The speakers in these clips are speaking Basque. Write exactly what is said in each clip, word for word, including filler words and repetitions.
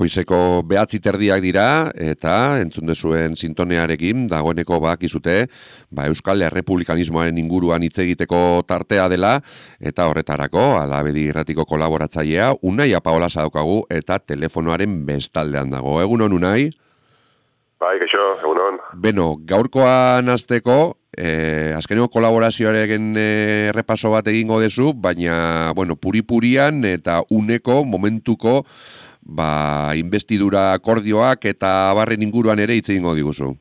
goizeko behatzi terdiak dira, eta entzun dezuen sintonearekin, dagoeneko bakizute, ba, Euskal Errepublikanismoaren inguruan hitz egiteko tartea dela, eta horretarako, Alabedi irratiko kolaboratzailea, Unai Apaola daukagu, eta telefonoaren bestaldean dago. Egunon, Unai? Bai, geixo, egunon. Beno, gaurkoan hasteko, eh, azkeneko kolaborazioaren eh, repaso bat egingo dezu, baina, bueno, puri-purian eta uneko, momentuko, ba, investidura akordioak eta barren inguruan ere hitz egingo diguzu.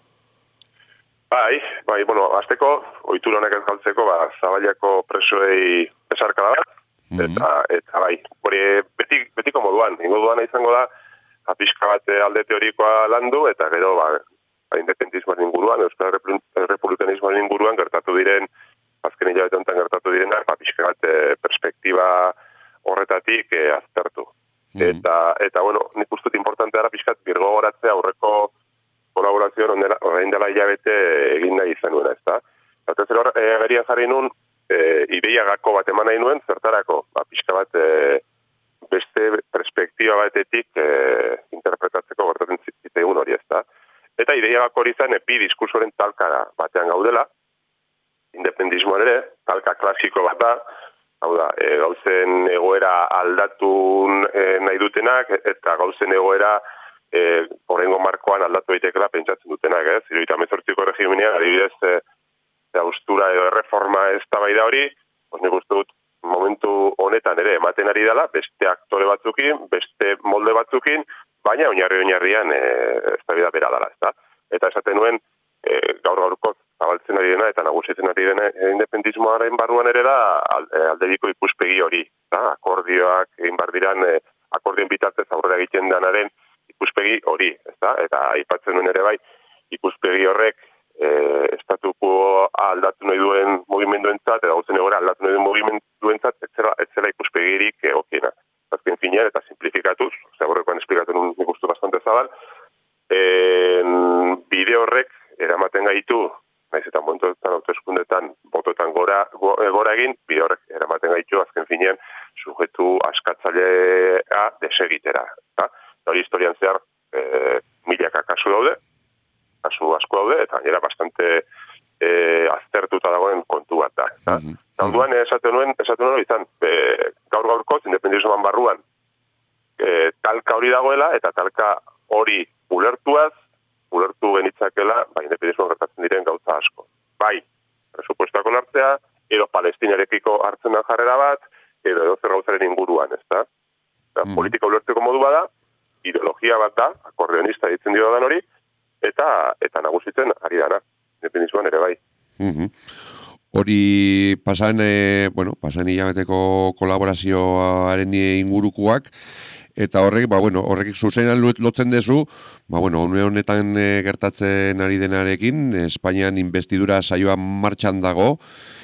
Bai, bai, bueno, azteko, ohitura honek ez galtzeko, ba, Zaballako presoei besarkada bat, mm -hmm. eta, eta bai, hori beti, betiko moduan, ingo duana izango da, apiska bat alde teorikoa landu, eta gero, ba, ba independentismoaren inguruan, Euskal Errepublikanismoaren inguruan, gertatu diren, azken hilabete honetan gertatu direnak, apiska bat e, perspektiba horretatik e, aztertu. Mm -hmm. Eta, eta, bueno, nik ustut importantea da pixkat birgo goratzea aurreko kolaborazioan orain dela hilabete egin nahi izan nuena, ez da? Eta zer hor, e, gerian jarri nun, e, ideiagako bat eman nahi nuen, zertarako, ba, pixka bat e, beste perspektiba batetik e, interpretatzeko gertatzen zitzegun hori, ez da? Eta ideiagako hori zen, bi diskursoren talka batean gaudela, independismoan ere, talka klasiko bat da, hau da, e, gauzen egoera aldatu e, nahi dutenak, eta gauzen egoera e, horrengo markoan aldatu daitekela pentsatzen dutenak, ez? Hirurogeita hemezortziko regimenean, adibidez, e, austura edo erreforma eztabaida hori, pues nik uste dut momentu honetan ere ematen ari dela, beste aktore batzukin, beste molde batzukin, baina oinarri-oinarrian e, eztabaida bera dela, ez da? Eta esaten nuen, e, gaur gaurko zabaltzen ari dena eta nagusitzen ari dena independismoaren barruan ere da aldebiko ikuspegi hori, da? Akordioak egin bar diran, e, akordioen bitartez aurrera egiten denaren ikuspegi hori, ez da? Eta aipatzen nuen ere bai, ikuspegi horrek e, estatuko aldatu nahi duen mugimenduentzat, eta gauzen egora aldatu nahi duen mugimenduentzat, ez zela, ez zela ikuspegirik egokiena. Azken finean, eta simplifikatuz, zaborrekoan esplikatu nun nik uste bastante zabal, e, bide horrek eramaten gaitu, naiz eta momentuetan autoeskundetan botoetan gora, go, gora egin, bide horrek eramaten gaitu, azken finean, sujetu askatzailea desegitera. Eta hori historian zehar, e, milaka kasu daude, kasu asko daude, eta gainera bastante e, aztertuta dagoen kontu bat da. Eta mm -hmm. duan, esaten nuen, esaten nuen izan, e, gaur gaurkoz, independizioan barruan, e, talka hori dagoela, eta talka hori ulertuaz, ulertu genitzakela, ba, independizioan gertatzen diren gauza asko. Bai, presupuestoak onartzea, edo palestinarekiko hartzen da jarrera bat, edo edo zer gauzaren inguruan, ez da? Mm -hmm. Politika ulertzeko modu bada, ideologia bat da, akordionista ditzen dio dan hori, eta eta nagusitzen ari dana, independizioan ere bai. Mm-hmm. Hori pasan, e, bueno, pasan hilabeteko kolaborazioaren ingurukoak, eta horrek, ba, bueno, horrek zuzenan lotzen dezu, ba, bueno, honetan e, gertatzen ari denarekin, Espainian investidura saioa martxan dago,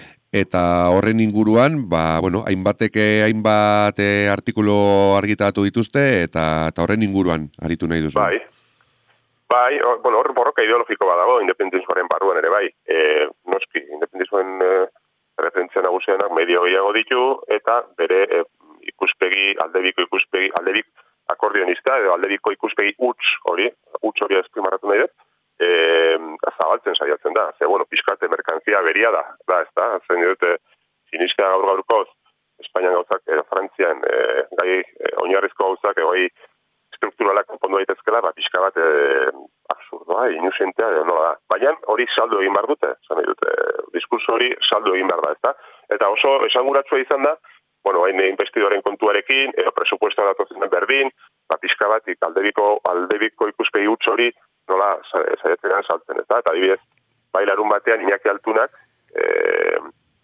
eta horren inguruan, ba, bueno, hainbatek hainbat e, artikulu argitaratu dituzte, eta, eta horren inguruan aritu nahi duzu. Bai. Bai, or, bueno, hor borroka ideologiko badago, independizmoaren barruan ere bai. E, noski, independizmoen e, referentzia nagusianak medio gehiago ditu, eta bere e, ikuspegi, aldebiko ikuspegi, aldebik akordionista, edo aldebiko ikuspegi huts hori, huts hori esprimarratu nahi dut, e, zabaltzen saiatzen da. Ze, bueno, pixkate merkantzia beria da, da, ez da? Zen dute, sinizka gaur gaurkoz, Espainian gauzak, edo Frantzian, e, gai e, oinarrizko gauzak, edo gai strukturalak konpondu daitezkela, ba, pixka bat e, absurdoa, inusentea, edo no da. Baina hori saldo egin behar dute, zan nahi dute, diskurso hori saldo egin behar da, ez da? Eta oso esanguratsua izan da, bueno, hain investidoren kontuarekin, edo presupuestoa datozen berdin, ba, pixka bat, aldebiko, aldebiko ikuspegi huts hori, nola, saiatzen saltzen, ez da? Eta adibidez, bai larun batean, Iñaki Altunak, e,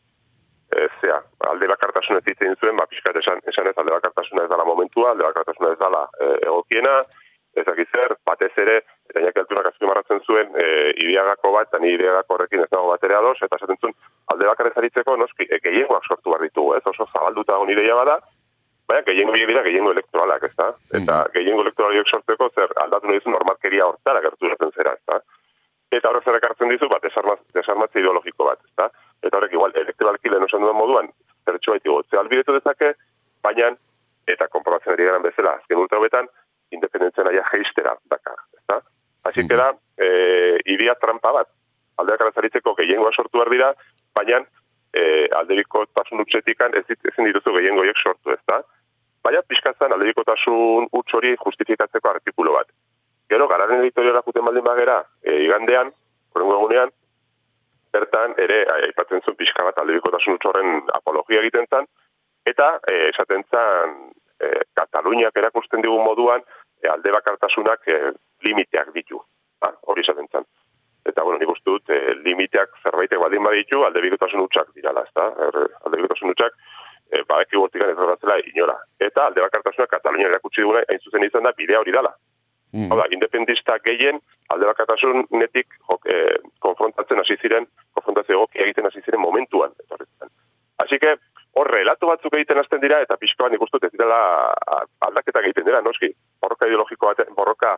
e, zea, alde bakartasunez ditzen zuen, ba, pixkat esan, esan ez, alde bakartasuna ez dala momentua, alde bakartasuna ez dala e, egokiena, ezakizer, batez ere, eta Iñaki Altunak azpimarratzen zuen, e, ideagako bat, eta ni ideagako horrekin ez dago batera ados, eta esaten zuen, alde bakarrez aritzeko, noski, e, gehiengoak sortu behar ditugu, ez, oso zabalduta hon ideia bada, baina gehiengo biek dira gehiengo elektoralak, ez da? Eta gehiengo elektoraliok sortzeko, zer, aldatu nahi duzun normalkeria hortara gertu zaten zera, ez da? Eta horrek zer ekartzen dizu, bat, desarmatze ideologiko bat, ez da? Eta horrek igual, elektoralki lehen osan duen moduan, zertxoa iti gotzea albidetu dezake, baina, eta konprobatzen ari geran bezala, azken urte hobetan, Baizik da, e, idea trampa bat. Aldeak zaritzeko gehiengoa sortu behar dira, baina e, aldebikotasun utzetikan ez ezin dituzu gehiengoiek sortu, ez da? Baina pixkatzen aldebikotasun utz hori justifikatzeko artikulu bat. Gero, gararen editoriala juten baldin bagera, e, igandean, horrengo egunean, bertan ere aipatzen zuen pixka bat aldebikotasun utz horren apologia egiten zen, eta e, esaten zen e, Kataluniak erakusten digun moduan e, alde bakartasunak e, limiteak ditu. Ha, hori esaten zen. Eta, bueno, nik uste dut, e, limiteak zerbaitek baldin baditu, aldebikotasun utxak dirala, ez da? Aldebikotasun utxak, e, badaki gortikan ez horretzela inora. Eta alde bakartasunak Katalunia erakutsi duguna, hain zuzen izan da, bidea hori dala. Mm. Hau da, independista gehien, alde bakartasunetik e, konfrontatzen hasi ziren, konfrontazio egokia egiten hasi ziren momentuan. Así que, hor relato batzuk egiten hasten dira, eta pixka bat nik uste dut ez direla aldaketak egiten dira, noski? Borroka ideologiko batean, borroka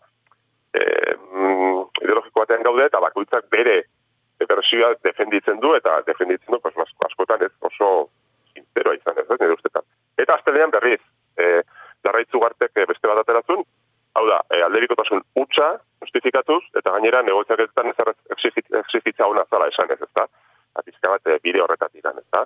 E, mm, ideologiko batean gaude eta bakoitzak bere bersioa defenditzen du eta defenditzen du pues, askotan ez oso sinceroa izan ez, nire ustetan. Eta astelean berriz, e, Larraitz Ugartek beste bat ateratzen, hau da, e, aldebikotasun hutsa justifikatuz eta gainera negoziaketan exigitza hona zala esan ez, ez da? Apizka bat bide horretatik, ez da?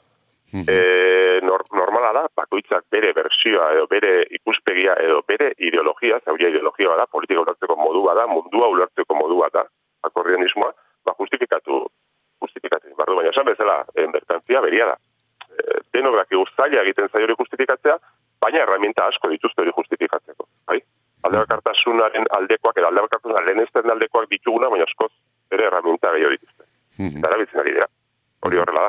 E, nor, normala da, bakoitzak bere bersioa edo bere ikuspegia edo bere ideologia, zauria ideologia bada, politika ulertzeko modu bada, mundua ulertzeko modu bada, akordionismoa, ba justifikatu, justifikatu, bardu, baina esan bezala, merkantzia beria da. E, denok daki zaila egiten zaio hori justifikatzea, baina herramienta asko dituzte hori justifikatzeko, bai? Aldebakartasunaren aldekoak, edo aldebakartasunaren lehenezten aldekoak dituguna, baina askoz bere herramienta gehiago dituzte. Eta erabiltzen ari dira, hori horrela da.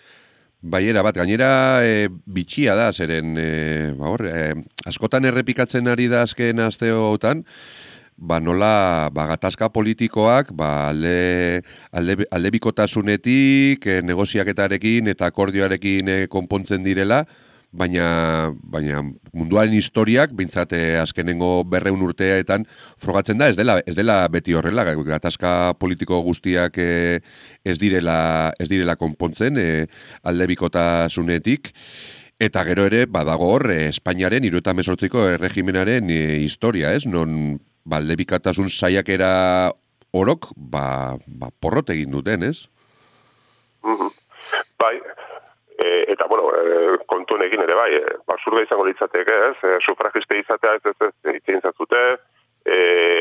Baiera bat, gainera e, bitxia da, zeren, e, ba hor, e, askotan errepikatzen ari da azken asteotan, ba nola, ba gatazka politikoak, ba alde, alde, aldebikotasunetik, e, negoziaketarekin eta akordioarekin e, konpontzen direla, baina, baina munduaren historiak, bintzat azkenengo berreun urteetan frogatzen da, ez dela, ez dela beti horrela, gatazka politiko guztiak e, ez direla, ez direla konpontzen e, aldebikotasunetik, eta gero ere, badago hor, e, Espainiaren hirurogeita hemezortziko erregimenaren e, historia, ez? Non ba, aldebikotasun saiakera orok, ba, ba porrot egin duten, ez? Mm-hmm. Bai, E, eta, bueno, e, kontuen egin ere bai, e, absurda izango litzateke, ez? E, sufragiste izatea ez ez ez itzein zazute, e,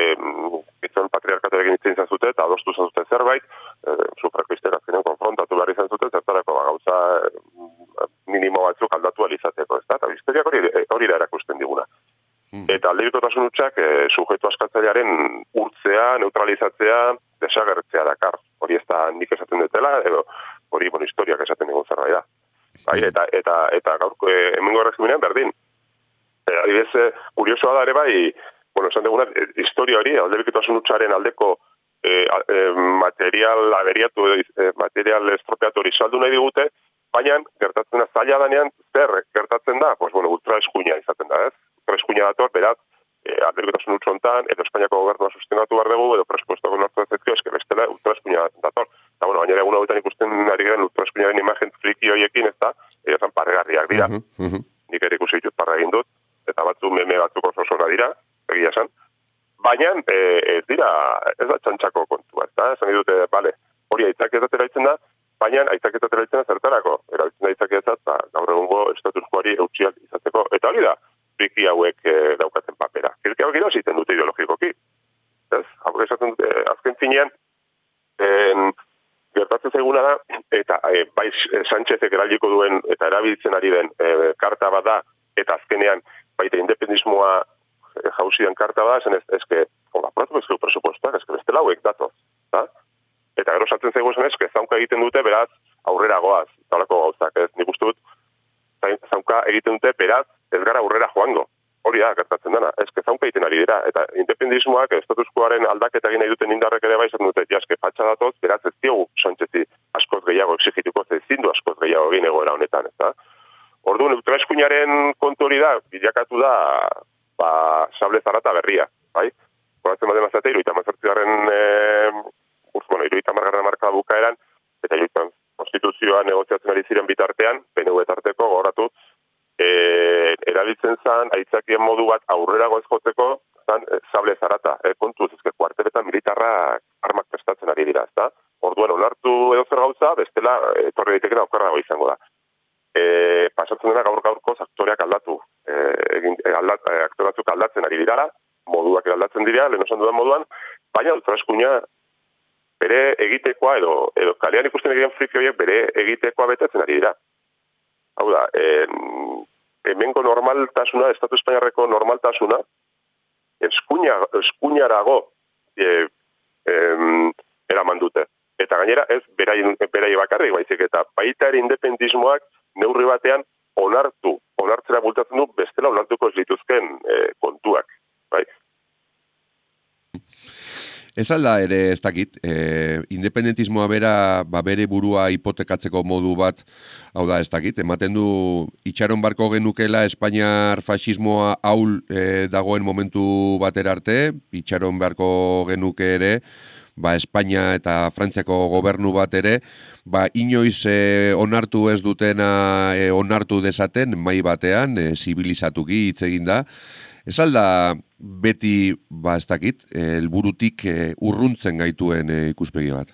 itzon patriarkatorekin itzein zazute, eta adostu zazute zerbait, e, sufragiste azkenean konfrontatu behar izan zuten, zertarako ba, gauza e, minimo batzuk aldatu alizateko, ez da? Eta historiak hori, hori da erakusten diguna. Mm. Eta aldebikotasun hutsak e, sujetu askatzailearen urtzea, neutralizatzea, desagertzea dakar. Hori ez da nik esaten dutela, edo hori, bueno, historiak esaten digun zerbait da. Bai, eta eta eta gaurko e, hemengo erregimenean berdin. E, adibidez, kuriosoa da ere bai, bueno, esan duguna, e, historia hori, aldebikotasun hutsaren aldeko e, e, material aberiatu, e, material estropeatu hori saldu nahi digute, baina gertatzen da zaila danean, zer gertatzen da? Pues, bueno, ultra eskuina izaten da, ez? Ultra eskuina dator, beraz, e, aldebikotasun hutsuntan, edo Espainiako gobernua sustenatu behar dugu, edo presupuesto gonartu ezekio, eske bestela ultra eskuina dator. Eta, bueno, baina egun hauetan ikusten ari garen ultraeskuinaren imagen friki horiekin, ez da, esan parregarriak dira. Uh-huh, uh-huh. Nik ere ikusi ditut parra egin dut, eta batzu meme batzuk oso zora dira, egia esan. Baina e, ez dira, ez da txantxako kontua, ez da, esan dute, bale, hori aitzaketat erabiltzen da, baina aitzaketat erabiltzen da zertarako. Erabiltzen da aitzaketat, ba, gaur egungo estatus quoari eutxiak izateko. Eta hori da, friki hauek e, daukatzen papera. Kirki hauek ira ziten dute ideologikoki. Ez, hauek esaten dute, azken zinean, en, gertatzen zaiguna da, eta e, bai Sánchezek eraliko duen eta erabiltzen ari den e, karta bat da, eta azkenean baita independismoa e, jauzian karta bat, zen ez, ezke, hola, pratu ezkeu presupuestoak, ezke beste lauek datoz, da? Eta gero sartzen zaigu zen ezke, zaunka egiten dute, beraz, aurrera goaz, talako gauzak, ez, nik uste dut, zaunka egiten dute, beraz, ez gara aurrera joango. Hori da, gertatzen dena, ezke zaunka egiten ari dira, eta independismoak, estatuskoaren aldaketa egin nahi duten indarrek ere bai, zer dute, jaske patxa datoz, beraz ez diogu Sánchezi askoz gehiago exigituko, ez zindu askoz gehiago egin egoera honetan, ez da? Orduan, ultraeskuinaren kontu hori da, bilakatu da, ba, sable zarata berria, bai? Horatzen baden mazate, iruita mazortzigarren, e, bueno, iruita margarren marka bukaeran, eta iruita konstituzioa negoziatzen ari ziren bitartean, P N V tarteko goratu, E, erabiltzen zan, aitzakien modu bat aurrera goez jotzeko, zan, e, sable zarata. E, kontuz, ezke kuarteletan militarra esan dudan moduan, baina Ultra Eskuina bere egitekoa edo, edo kalean ikusten egiten friki horiek bere egitekoa betetzen ari dira. Hau da, en, hemengo normaltasuna, Estatu Espainiarreko normaltasuna, eskuina, eskuinarago e, em, eraman dute. Eta gainera ez berai, berai bakarrik baizik, eta baita ere independismoak neurri batean onartu, onartzera bultatzen du bestela onartuko ez lituzken e, kontuak. Bai? Ez alda ere ez dakit, e, independentismoa bera, ba, bere burua hipotekatzeko modu bat, hau da ez dakit, ematen du itxaron barko genukela Espainiar fasismoa haul e, dagoen momentu batera arte, itxaron beharko genuke ere, ba, Espainia eta Frantziako gobernu bat ere, ba, inoiz e, onartu ez dutena e, onartu dezaten, mai batean, e, zibilizatuki hitz egin da. Ez alda beti, ba, ez dakit, helburutik e, urruntzen gaituen e, ikuspegi bat?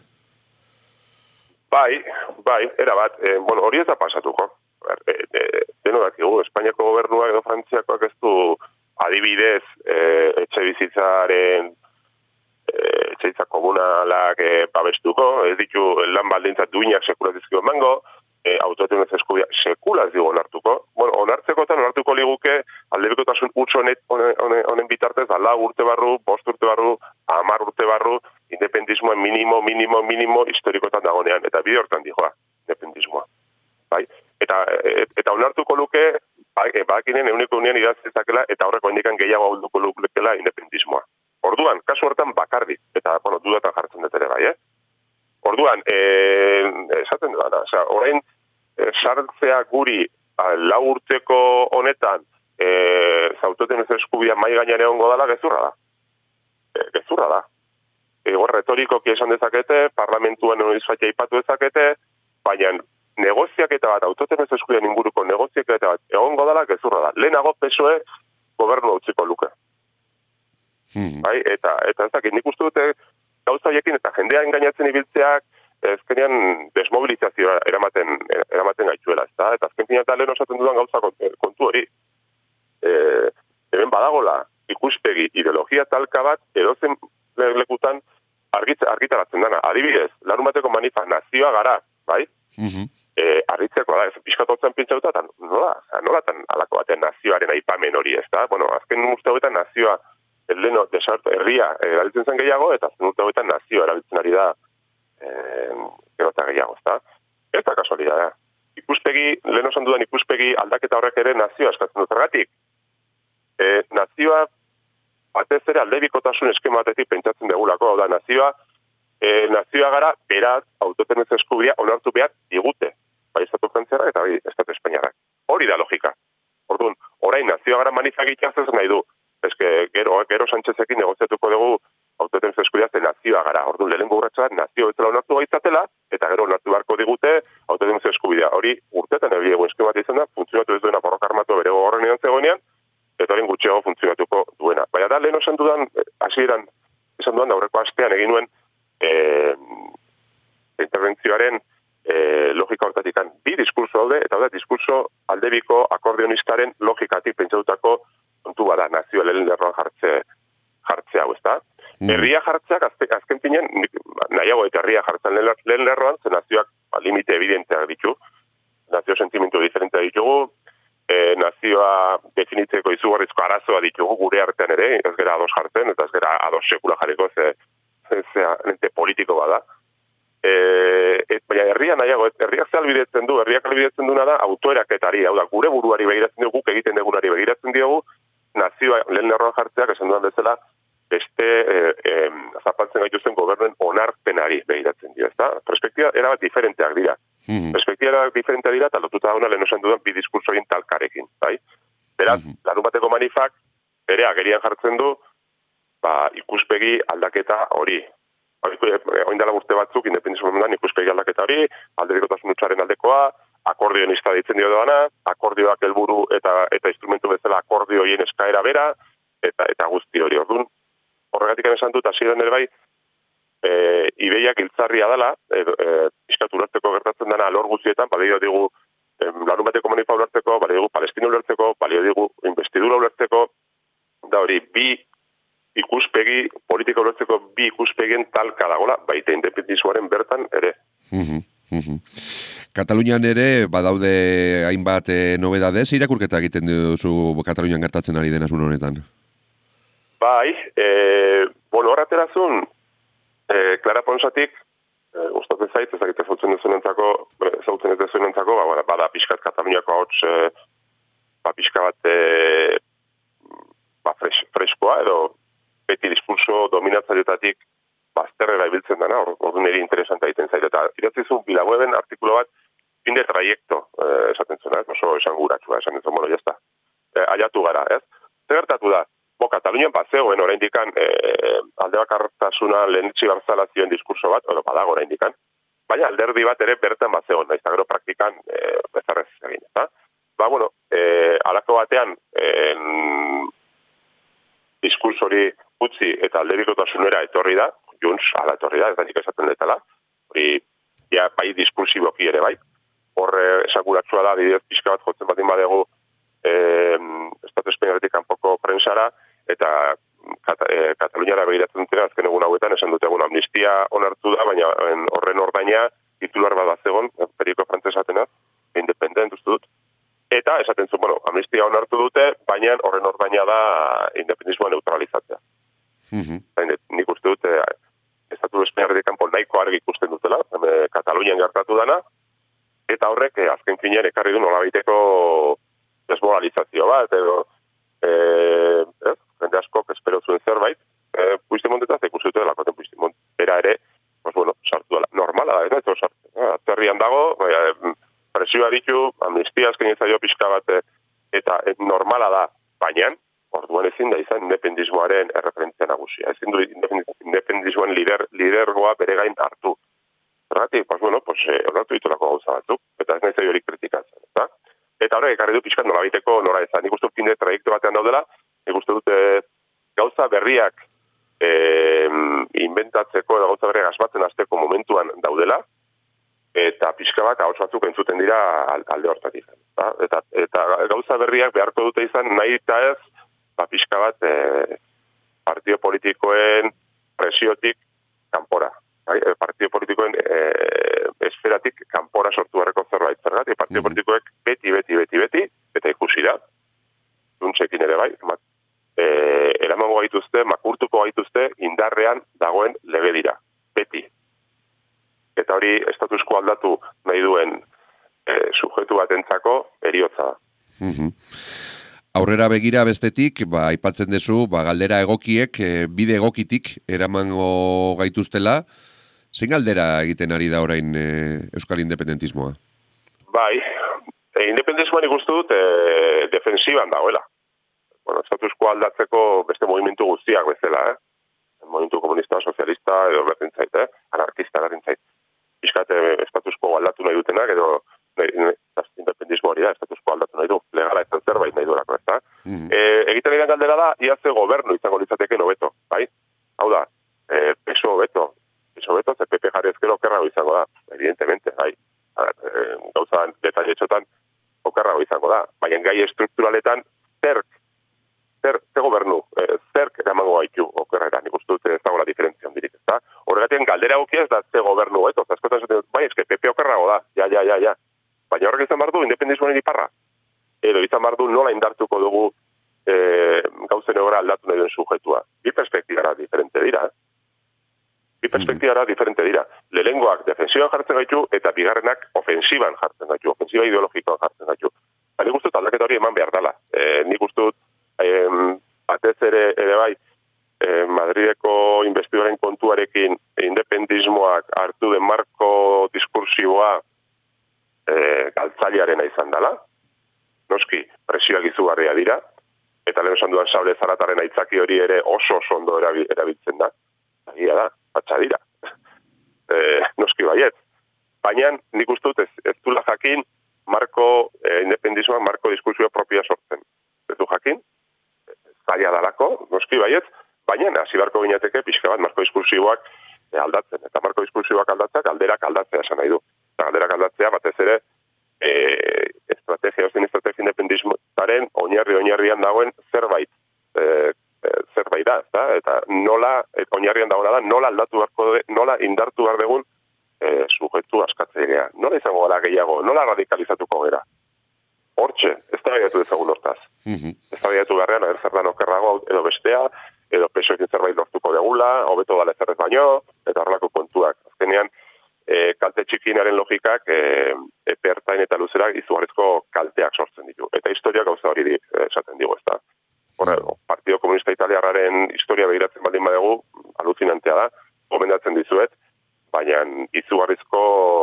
Bai, bai, era bat, e, bueno, hori ez da pasatuko. E, e, deno dakigu, Espainiako gobernuak edo Frantziakoak ez du adibidez e, etxe bizitzaren etxeitza komunalak e, babestuko, ez ditu lan baldintzat duinak sekulaz dizkio emango, e, autodeterminazio eskubidea sekulaz digo onartuko. Bueno, onartzekotan onartuko liguke aldebikotasun huts honen, honen bitartez, da, lau urte barru, bost urte barru, hamar urte barru, independismoa minimo, minimo, minimo historikotan dagonean, eta bide hortan dijoa, independismoa. Bai? Eta, et, eta onartuko luke, bakinen euneko unean idaztezakela, eta horreko indikan gehiago ahulduko lukela independismoa. Orduan, kasu hortan bakarrik, eta, bueno, dudatan jartzen dut ere bai, eh? Orduan, e, esaten dut, oza, orain, e, sartzea guri a, lau urteko honetan, e, zauteten ez eskubia mai gainean egongo dela, gezurra da. E, gezurra da. Ego retorikoki esan dezakete, parlamentuan noizfatia ipatu dezakete, baina negoziaketa bat, autoten ez eskubian inguruko negoziaketa bat egongo dela, gezurra da. Lehenago P S O E gobernu utziko luke. Hmm. Bai, eta eta ez dakit, nik uste dute gauza horiekin eta jendea engainatzen ibiltzeak ezkenean desmobilizazioa eramaten eramaten gaituela, ezta? Eta azken finean lehen osatzen dudan gauza kontu hori. E, hemen badagola ikuspegi ideologia talka bat edozen lekutan argit, argitaratzen dana. Adibidez, larun bateko manifa nazioa gara, bai? Mm-hmm. E, argitzeko da, ez pixkatotzen pintzauta, eta nola, nolatan alako batean nazioaren aipamen hori, ezta? Bueno, azken uste hauetan nazioa leno desartu herria erabiltzen zen gehiago, eta azken urte hauetan nazioa erabiltzen ari da eh, erota gehiago, ezta? Ez da kasualidadea. Ikuspegi, lehen osan dudan ikuspegi aldaketa horrek ere nazioa eskatzen dut zergatik. E, nazioa batez ere aldebikotasun eskema batetik pentsatzen degulako, hau da, nazioa, e, nazioa gara, beraz, autodeterminazio eskubidea onartu behar digute. Bai, Estatu Frantziarrak eta bai, Estatu Espainiarrak. Hori da logika. Orduan, orain nazioa gara manifagitza ez nahi du. Eske, gero, gero Sánchezekin negoziatuko dugu autodeterminazio eskubidea ze nazioa gara. Orduan, lehenengo urratsa nazio bezala onartu gaitzatela, eta gero onartu beharko digute autodeterminazio eskubidea. Hori urtetan ebile egun eskema bat izan da, funtzionatu ez duena borroka armatu bere gogorren edan zegoenean, eta hori gutxiago funtzionatuko duena. Baina da, lehen osan dudan, hasieran esan dudan, aurreko astean egin nuen eh, interventzioaren eh, logika hortatikan bi diskurso daude, eta da, diskurso aldebiko akordionistaren logikatik pentsatutako kontu bada, nazioa lehen lerroan jartze, jartze hau, ezta? Mm. Herria jartzeak, azte, azken pinen, nahiago eta herria jartzen lehen lerroan, ze nazioak ba, limite evidenteak ditu, nazio sentimentu diferentea ditugu, e, nazioa definitzeko izugarrizko arazoa ditugu gure artean ere, ez gera ados jartzen, eta ez gera ados sekula jarriko, ze, ze, ze lente politiko bada. E, et, baina herria nahiago, herriak ze albidetzen du, herriak albidetzen duna da autoeraketari, hau da, gure buruari begiratzen dugu, guk egiten dugunari begiratzen diogu, nazioa lehen lerroan jartzeak esan duan bezala beste eh, eh, zapaltzen gaituzten gobernuen onarpenari begiratzen dira, ezta? Perspektiba erabat diferenteak dira. Mm-hmm. Perspektiba erabat diferenteak dira, eta lotuta dauna lehen osan dudan bi diskurso egin talkarekin, bai? Beraz, mm-hmm. larun bateko manifak ere agerian jartzen du ba, ikuspegi aldaketa hori. Oin dela urte batzuk, independizmo momentan ikuspegi aldaketa hori, aldebikotasun hutsaren aldekoa, akordionista ditzen dio doana, akordioak helburu eta eta instrumentu bezala akordioien eskaera bera, eta eta guzti hori. Orduan, horregatik esan dut, hasieran ere bai, e, ideiak giltzarria dela, e, e, pixkat ulertzeko gertatzen dena alor guztietan, balio digu e, larun bateko manifa ulertzeko, balio digu Palestina ulertzeko, balio digu investidura ulertzeko, da hori bi ikuspegi, politika ulertzeko bi ikuspegien talka dagola, baita independentismoaren bertan ere. Mhm, mhm. Katalunian ere, badaude hainbat e, nobedadez, irakurketa egiten duzu Katalunian gertatzen ari dena zuen honetan? Bai, e, bueno, horreterazun, e, Clara Ponsatik, e, gustatzen zait, ezagite zautzen duzunentzako, zautzen ez duzunentzako, ba, bada pixkat Kataluniako hauts, e, ba, pixka bat, e, ba, fres, freskoa, edo beti diskurso dominatzaietatik bazterrera ibiltzen dena, ordu niri interesanta egiten zait. Eta iratzizun Bilaweben artikulo bat, fin de trayecto, eh, esaten zuen, ez? Oso esan guratsua, esan duzun, bueno, jazta. Eh, aiatu gara, ez? Zer gertatu da? Bo, Katalunian bazegoen oraindikan eh, alde bakartasuna lehenetxi barzala zioen diskurso bat, edo badago oraindikan, baina alderdi bat ere bertan bazegoen, naiz gero praktikan eh, bezarrez egin, eta? Ba, bueno, eh, alako batean en, diskurso hori utzi eta alderikotasunera etorri da, Junts, ala etorri da, ez da nik esaten detala, hori, ja, bai diskursiboki ere bai, horre esakuratsua da, bidez pixka bat jotzen batin badegu eh, Estatu Espainiaretik kanpoko prensara, eta Kata, eh, Kataluniara begiratzen dutena, azken egun hauetan, esan dute egun amnistia onartu da, baina en, horren ordaina titular bat bazegon, perioko frantzesatena, independent uste dut, eta esaten zu, bueno, amnistia onartu dute, baina horren ordaina da independismoa neutralizatzea. Mm-hmm. Nik uste dut, eh, Estatu Espainiaretik kanpo nahiko argi ikusten dutela, eh, Katalunian gertatu dana, eta horrek eh, azken finean ekarri du nolabaiteko desmoralizazio bat, edo eh, eh, jende askok espero zuen zerbait, eh, Puigdemontetaz ikusi dute delako, Puigdemont bera ere, pues bueno, sartu dela, normala da, ez da, sartu. Eh, atzerrian dago, eh, presioa ditu, amnistia azken izaio pixka bat, eh, eta eh, normala da, baina, orduan ezin da izan independismoaren erreferentzia nagusia. Ezin du independismoan lider, lidergoa bere gain hartu. Zergatik, pues bueno, pues eh, onartu ditulako gauza batzuk, eta ez nahi zai hori kritikatzen, eta? Eta horrek ekarri du pixkat nolabiteko nora ezan. Nik uste dut fin de trayektu batean daudela, nik uste dut eh, gauza berriak eh, inventatzeko edo gauza berriak asmatzen hasteko momentuan daudela, eta pixka bat ahots batzuk entzuten dira alde hortatik. Eta, eta gauza berriak beharko dute izan nahi eta ez, ba, pixka bat e, partio politikoen presiotik kanpora. Bai? E, partio politikoen e, esferatik kanpora sortu beharreko zerbait. Zergatik, partio mm-hmm. politikoek beti, beti, beti, beti, eta ikusi da, duntzekin ere bai, emat, e, eramango gaituzte, makurtuko gaituzte, indarrean dagoen lege dira. Beti. Eta hori estatusko aldatu nahi duen e, sujetu batentzako eriotza da. Mm-hmm. Aurrera begira bestetik, ba, aipatzen dezu, ba, galdera egokiek, e, bide egokitik eramango gaituztela, zein galdera egiten ari da orain e, Euskal Independentismoa? Bai, e, independentismoan ikustu dut e, defensiban dagoela. Bueno, estatusko aldatzeko beste movimentu guztiak bezala, eh? Movimentu komunista, sozialista, edo berdin zait, eh? Anarkista berdin zait. Piskat estatusko aldatu nahi dutenak, edo independismo hori da, estatusko aldatu nahi du, legala ez zerbait nahi duelako, ez da? Mm-hmm. E, egiten egin galdera da, ia ze gobernu izango litzateke hobeto, bai? Hau da, e, peso hobeto, peso hobeto, ze P P jarri ezkero okerrago izango da, evidentemente, bai? E, gauza detailetxotan okerrago izango da, baina gai estrukturaletan, zerk, zer, ze gobernu, e, zerk eramango gaitu okerrera, nik uste dut ez dagoela diferentzia handirik, ez da? Horregatik galdera gukia ez da ze gobernu hobeto, zaskotan zaten dut, bai, eske P P okerrago da, ja, ja, ja, ja. Baina horrek izan behar du, independismoaren iparra. Edo izan behar du nola indartuko dugu e, gauzen egora aldatu nahi duen sujetua. Bi perspektibara diferente dira. Bi perspektibara mm-hmm. diferente dira. Lehengoak defensiban jartzen gaitu eta bigarrenak ofensiban jartzen gaitu. Ofensiba ideologikoan jartzen gaitu. Ba, nik ustut aldaketa hori eman behar dela. E, nik ustut e, batez ere, ere bai, e, Madrideko investiduraren kontuarekin independismoak hartu den marko diskursiboa E, galtzailearena izan dela, noski presioak izugarria dira, eta lehen esan duan sable zarataren aitzaki hori ere oso oso ondo erabiltzen da, egia da, patxa dira, e, noski baiet. Baina nik uste dut ez, ez dula jakin marko e, independismoak marko diskursioa propia sortzen. Ez du jakin, zaila dalako, noski baiet, baina hasi beharko ginateke pixka bat marko diskursioak e, aldatzen, eta marko diskursioak aldatzea galderak aldatzea esan nahi du. Galderak aldatzea batez ere e, estrategia, ozien estrategia independismoaren oinarri-oinarrian dagoen zerbait e, zerbait da, ezta? Eta nola, et, oinarrian dagoena da, nola aldatu beharko, nola indartu behar dugun e, sujetu askatzailea. Nola izango gara gehiago, nola radikalizatuko gera. Hortxe, ez da baiatu dezagun hortaz. Mhm. Ez da baiatu beharrean, zer da okerrago edo bestea, edo pesoekin zerbait lortuko degula, hobeto dala ezerrez baino, eta horrelako kontuak. Azkenean, e, kalte txikinaren logikak e, epe ertain eta luzerak izugarrizko kalteak sortzen ditu. Eta historia gauza hori di, esaten digu, ez da. Horre, Partido Komunista Italiarraren historia begiratzen baldin badegu, alucinantea da, gomendatzen dizuet, baina izugarrizko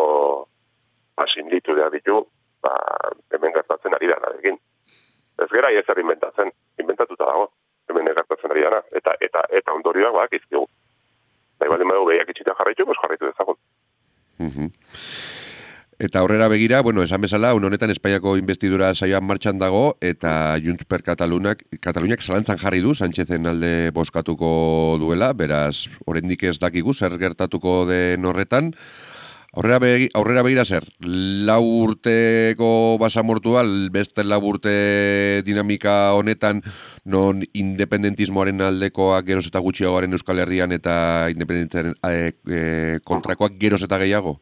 asinditu da ditu, ba, hemen gertatzen ari dana egin. Ez gera ezer inventatzen, inventatuta dago, hemen gertatzen ari dana, eta, eta, eta ondorioak bak izkigu. Nahi baldin badegu behiak itxita jarraitu, pues jarraitu dezagun. Mhm. Eta aurrera begira, bueno, esan bezala, un honetan Espainiako investidura saioan martxan dago, eta Junts per Catalunak, Kataluniak zalantzan jarri du, Sánchezen alde boskatuko duela, beraz, oraindik ez dakigu, zer gertatuko den horretan. Aurrera, begi, aurrera begira zer, lau urteko basamortua, beste lau urte dinamika honetan, non independentismoaren aldekoak geroz eta gutxiagoaren Euskal Herrian eta independentziaren e, e, kontrakoak geroz eta gehiago?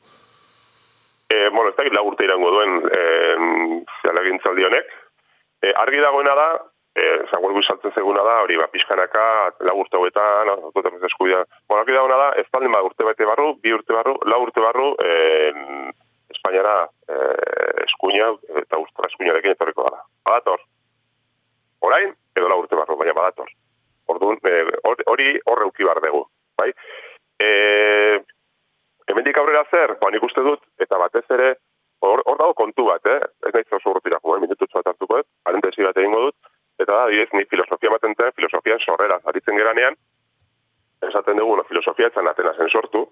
E, bueno, ez da lau urte irango duen e, zalegintzaldi honek. E, argi dagoena da, e, zaguelgu saltzen zeguna da, hori ba, pixkanaka, lau urte hauetan, autotemiz eskubidea. Bueno, argi dagoena da, ez baldin ba urte bete barru, bi urte barru, lau urte barru, e, Espainiara e, eskuina eta ustra eskuinarekin etorriko dara. Badator. Orain, edo lau urte barru, baina badator. Orduan, e, hori horre uki bar dugu. Bai? E, hemendik aurrera zer, ba, nik uste dut, eta batez ere, hor, hor dago kontu bat, eh? Ez nahi oso urtirako, eh? Minututzu bat hartuko, eh? Parentesi bat egingo dut, eta da, diez, ni filosofia baten zen, filosofian sorrera aritzen geranean, esaten dugu, no, filosofia etzan Atenasen sortu,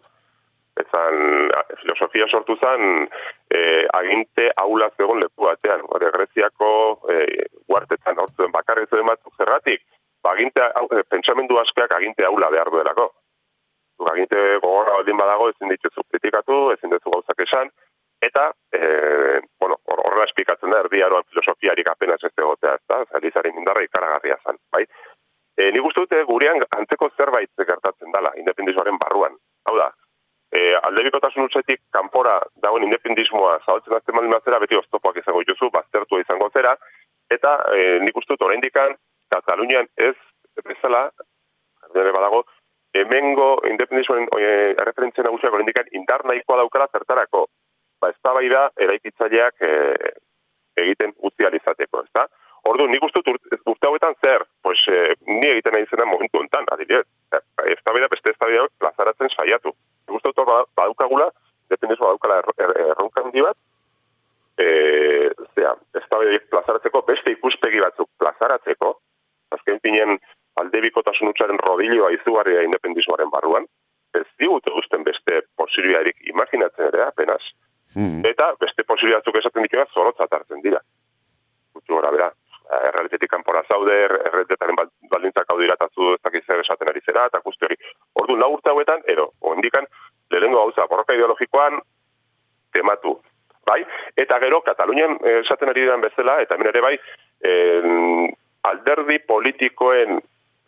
etzan, filosofia sortu zen, eh, aginte aula zegoen leku batean, hori Greziako eh, guartetan hortzen bakarri zuen batzuk zergatik, ba, aginte, eh, pentsamendu askeak aginte aula behar duelako. Aginte gogorra baldin badago, ezin dituzu kritikatu, ezin dituzu gauzak esan, eta, e, bueno, horrela esplikatzen da, erdi aroan filosofiarik apenas ez egotea, ez da, Elizaren indarra ikaragarria zen, bai? E, nik uste dute gurean antzeko zerbait gertatzen dela, independismoaren barruan. Hau da, e, aldebikotasun utzetik kanpora dagoen independismoa zabaltzen azten baldin bazera, beti oztopoak izango dituzu, baztertua izango zera, eta e, nik uste dut oraindikan Katalunian ez bezala, ere badago, hemengo independismoen e, referentzia nagusiak oraindikan indar nahikoa daukala zertarako. Ba, eztabaida eraikitzaileak e, egiten utzi ahal izateko, ezta? Orduan, nik uste dut urte hauetan zer, pues, e, ni egiten nahi zena momentu honetan, adibidez. Eztabaida beste eztabaida plazaratzen saiatu. Nik uste dut badaukagula, independismoa badaukala erronka handi bat, e, zera, eztabaida plazaratzeko beste ikuspegi batzuk plazaratzeko, azken pinen aldebikotasun utzaren rodilloa izugarria independismoaren barruan, ez digute guzten beste posibiliarik imaginatzen ere, apenas, mm. eta beste posibiliatzuk esaten dituak zorotzat hartzen dira. Gutxu gora, bera, errealitetik kanpora zaude, errealitearen baldintzak hau diratatu ez dakiz zer esaten ari zera, eta guzti hori. Ordu, lau urte hauetan, edo, ondikan, lehenengo gauza, borroka ideologikoan, tematu. Bai? Eta gero, Katalunian esaten ari diran bezala, eta hemen ere bai, en, alderdi politikoen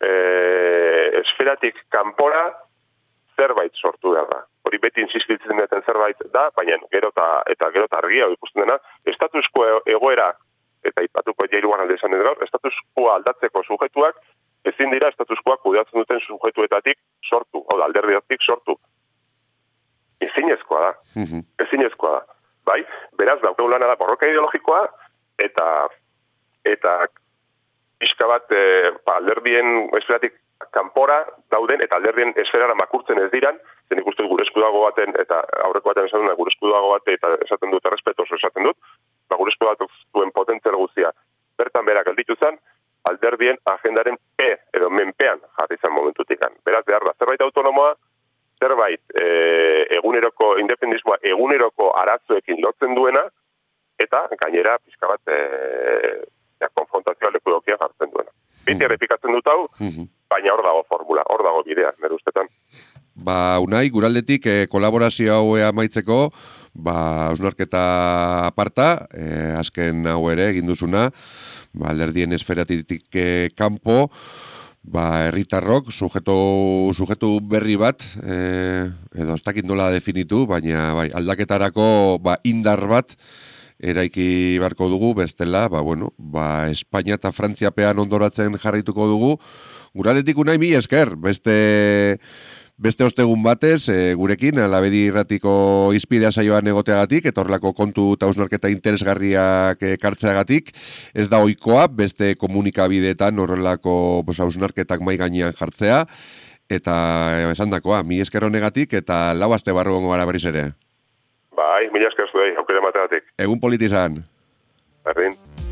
E, esferatik kanpora zerbait sortu behar da. Hori beti insistitzen duten zerbait da, baina gero eta, eta gero eta argia ikusten dena, estatusko egoera, eta ipatuko jairuan alde esan gaur, estatuskoa aldatzeko sujetuak, ezin dira estatuskoak kudeatzen duten sujetuetatik sortu, hau da, alderdiatik sortu. Ezinezkoa da. Mm-hmm. Ezinezkoa da. Bai? Beraz, daukagu lana da borroka ideologikoa, eta eta pixka bat, e, ba, alderdien esferatik kanpora dauden, eta alderdien esferara makurtzen ez diran, zen ikusten gure esku dago baten, eta aurreko baten esaten dut, gure esku dago bate, eta esaten dut, errespetoso esaten dut, ba, gure esku bat duen potentzial guztia. Bertan berak gelditu zen, alderdien agendaren P, edo menpean jarri zen momentutikan. Beraz, behar da, zerbait autonomoa, zerbait e, eguneroko, independismoa eguneroko arazoekin lotzen duena, eta gainera, pixka bat, e, ja, konfrontazioa leku dokia jartzen duena. Biti errepikatzen dut hau, baina hor dago formula, hor dago bidea, nire ustetan. Ba, Unai, guraldetik eh, kolaborazio hau amaitzeko, ba, ausnarketa aparta, eh, azken hau ere egin duzuna, ba, alderdien esferatik eh, kanpo, ba, herritarrok, sujetu, sujetu berri bat, e, edo ez dakit nola definitu, baina bai, aldaketarako ba, indar bat eraiki beharko dugu, bestela, ba, bueno, ba, Espainia eta Frantziapean ondoratzen jarraituko dugu, guraldetik unai mi esker, beste... Beste ostegun batez, e, gurekin, Alabedi Irratiko izpidea saioan egoteagatik, eta horrelako kontu eta hausnarketa interesgarriak ekartzeagatik, ez da ohikoa beste komunikabideetan horrelako hausnarketak mai gainean jartzea, eta esan dakoa, mi esker honegatik, eta lau aste barru gongo gara berriz ere. Bai, mila esker zuei, aukera mategatik. Egun politizan. Berdin.